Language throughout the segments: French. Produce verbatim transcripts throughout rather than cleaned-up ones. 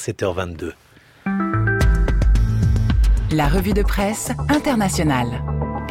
sept heures vingt-deux. La revue de presse internationale.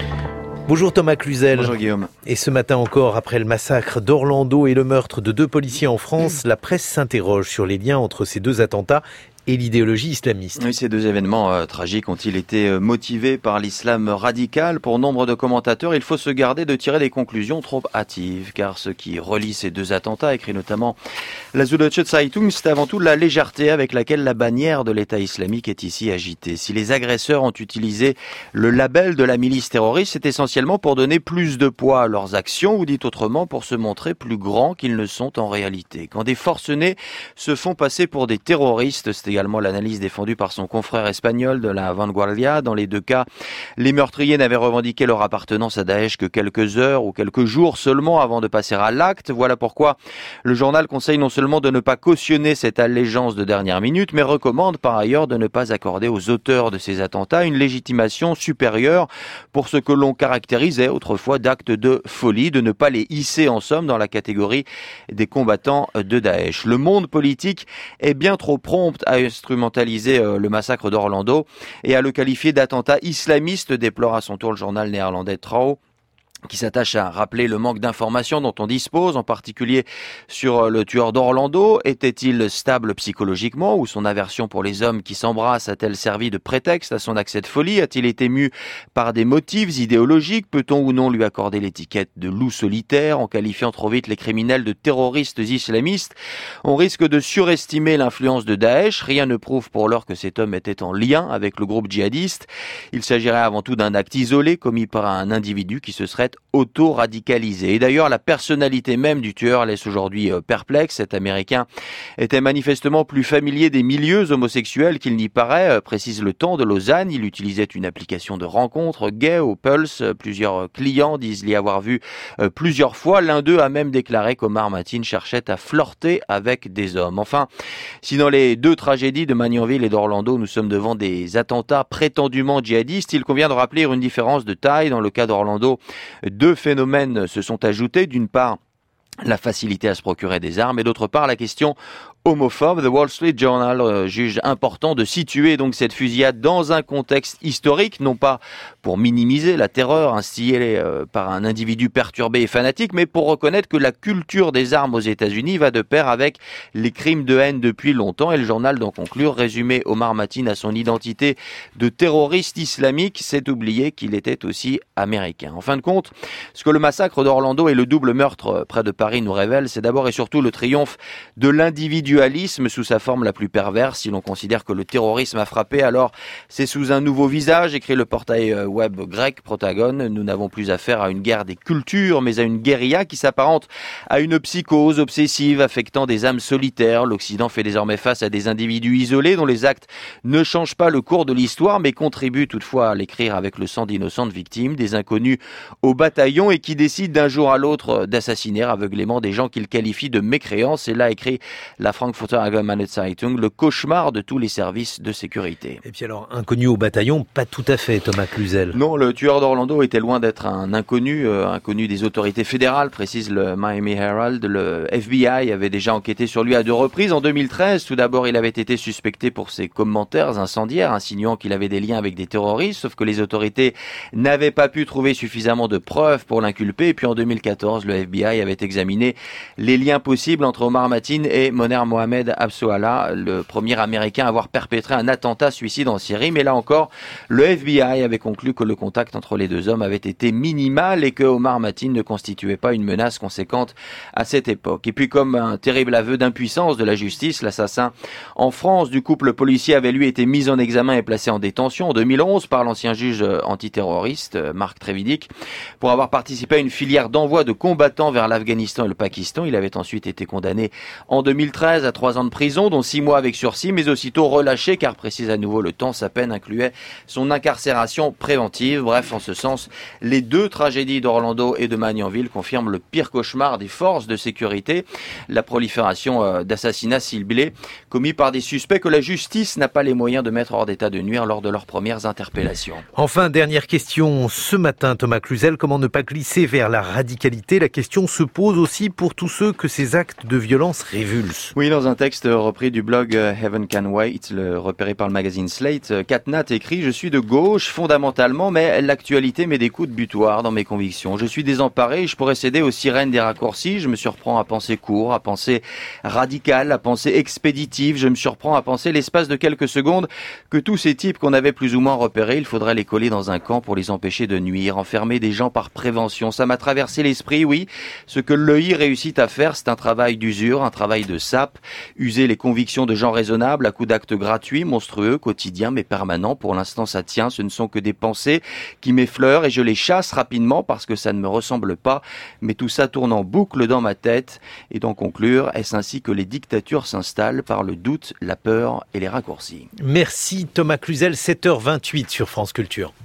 Bonjour Thomas Cluzel. Bonjour Guillaume. Et ce matin encore, après le massacre d'Orlando et le meurtre de deux policiers en France, la presse s'interroge sur les liens entre ces deux attentats et l'idéologie islamiste. Oui, ces deux événements euh, tragiques ont-ils été euh, motivés par l'islam radical? Pour nombre de commentateurs, il faut se garder de tirer des conclusions trop hâtives, car ce qui relie ces deux attentats, écrit notamment la Süddeutsche Zeitung, c'est avant tout la légèreté avec laquelle la bannière de l'État islamique est ici agitée. Si les agresseurs ont utilisé le label de la milice terroriste, c'est essentiellement pour donner plus de poids à leurs actions, ou dit autrement, pour se montrer plus grands qu'ils ne sont en réalité. Quand des forcenés se font passer pour des terroristes, c'est également l'analyse défendue par son confrère espagnol de la Vanguardia. Dans les deux cas, les meurtriers n'avaient revendiqué leur appartenance à Daesh que quelques heures ou quelques jours seulement avant de passer à l'acte. Voilà pourquoi le journal conseille non seulement de ne pas cautionner cette allégeance de dernière minute, mais recommande par ailleurs de ne pas accorder aux auteurs de ces attentats une légitimation supérieure pour ce que l'on caractérisait autrefois d'actes de folie, de ne pas les hisser en somme dans la catégorie des combattants de Daesh. Le monde politique est bien trop prompt à instrumentaliser le massacre d'Orlando et à le qualifier d'attentat islamiste, déplore à son tour le journal néerlandais Trouw, qui s'attache à rappeler le manque d'informations dont on dispose, en particulier sur le tueur d'Orlando. Était-il stable psychologiquement, ou son aversion pour les hommes qui s'embrassent a-t-elle servi de prétexte à son accès de folie? A-t-il été mu par des motifs idéologiques? Peut-on ou non lui accorder l'étiquette de loup solitaire en qualifiant trop vite les criminels de terroristes islamistes? On risque de surestimer l'influence de Daesh. Rien ne prouve pour l'heure que cet homme était en lien avec le groupe djihadiste. Il s'agirait avant tout d'un acte isolé commis par un individu qui se serait auto-radicalisé. Et d'ailleurs, la personnalité même du tueur laisse aujourd'hui perplexe. Cet Américain était manifestement plus familier des milieux homosexuels qu'il n'y paraît, précise le Temps de Lausanne. Il utilisait une application de rencontre gay au Pulse. Plusieurs clients disent l'y avoir vu plusieurs fois. L'un d'eux a même déclaré qu'Omar Mateen cherchait à flirter avec des hommes. Enfin, si dans les deux tragédies de Magnanville et d'Orlando, nous sommes devant des attentats prétendument djihadistes, il convient de rappeler une différence de taille. Dans le cas d'Orlando, deux phénomènes se sont ajoutés. D'une part, la facilité à se procurer des armes, et d'autre part, la question homophobe. The Wall Street Journal euh, juge important de situer donc cette fusillade dans un contexte historique, non pas pour minimiser la terreur instillée euh, par un individu perturbé et fanatique, mais pour reconnaître que la culture des armes aux États-Unis va de pair avec les crimes de haine depuis longtemps. Et le journal d'en conclure, résumé Omar Mateen à son identité de terroriste islamique, c'est oublier qu'il était aussi américain. En fin de compte, ce que le massacre d'Orlando et le double meurtre près de Paris nous révèlent, c'est d'abord et surtout le triomphe de l'individualisme sous sa forme la plus perverse. Si l'on considère que le terrorisme a frappé, alors c'est sous un nouveau visage, écrit le portail web grec Protagone. Nous n'avons plus affaire à une guerre des cultures, mais à une guérilla qui s'apparente à une psychose obsessive affectant des âmes solitaires. L'Occident fait désormais face à des individus isolés dont les actes ne changent pas le cours de l'histoire, mais contribuent toutefois à l'écrire avec le sang d'innocentes victimes, des inconnus au bataillon, et qui décident d'un jour à l'autre d'assassiner aveuglément des gens qu'ils qualifient de mécréants. C'est là, écrit la Frankfurter Allgemeine Zeitung, le cauchemar de tous les services de sécurité. Et puis alors, inconnu au bataillon, pas tout à fait, Thomas Cluzel. Non, le tueur d'Orlando était loin d'être un inconnu, euh, inconnu des autorités fédérales, précise le Miami Herald. Le F B I avait déjà enquêté sur lui à deux reprises. En deux mille treize, tout d'abord, il avait été suspecté pour ses commentaires incendiaires, insinuant qu'il avait des liens avec des terroristes, sauf que les autorités n'avaient pas pu trouver suffisamment de preuves pour l'inculper. Et puis en deux mille quatorze, le F B I avait examiné les liens possibles entre Omar Mateen et Moner Mohamed Absoallah, le premier Américain à avoir perpétré un attentat suicide en Syrie. Mais là encore, le F B I avait conclu que le contact entre les deux hommes avait été minimal et que Omar Mateen ne constituait pas une menace conséquente à cette époque. Et puis, comme un terrible aveu d'impuissance de la justice, l'assassin en France du couple policier avait lui été mis en examen et placé en détention en deux mille onze par l'ancien juge antiterroriste Marc Trévidic pour avoir participé à une filière d'envoi de combattants vers l'Afghanistan et le Pakistan. Il avait ensuite été condamné en deux mille treize à trois ans de prison, dont six mois avec sursis, mais aussitôt relâché, car, précise à nouveau le Temps, sa peine incluait son incarcération préventive. Bref, en ce sens, les deux tragédies d'Orlando et de Magnanville confirment le pire cauchemar des forces de sécurité, la prolifération d'assassinats ciblés commis par des suspects que la justice n'a pas les moyens de mettre hors d'état de nuire lors de leurs premières interpellations. Enfin, dernière question ce matin, Thomas Cluzel, comment ne pas glisser vers la radicalité? La question se pose aussi pour tous ceux que ces actes de violence révulsent. Oui, Oui, dans un texte repris du blog Heaven Can Wait, le repéré par le magazine Slate, Cat Nat écrit « Je suis de gauche fondamentalement, mais l'actualité met des coups de butoir dans mes convictions. Je suis désemparé et je pourrais céder aux sirènes des raccourcis. Je me surprends à penser court, à penser radical, à penser expéditif. Je me surprends à penser l'espace de quelques secondes que tous ces types qu'on avait plus ou moins repérés, il faudrait les coller dans un camp pour les empêcher de nuire, enfermer des gens par prévention. Ça m'a traversé l'esprit, oui. Ce que l'E I réussit à faire, c'est un travail d'usure, un travail de sape, user les convictions de gens raisonnables à coups d'actes gratuits, monstrueux, quotidiens mais permanents. Pour l'instant, ça tient. Ce ne sont que des pensées qui m'effleurent et je les chasse rapidement parce que ça ne me ressemble pas. Mais tout ça tourne en boucle dans ma tête. Et d'en conclure, est-ce ainsi que les dictatures s'installent par le doute, la peur et les raccourcis. Merci Thomas Cluzel, sept heures vingt-huit sur France Culture.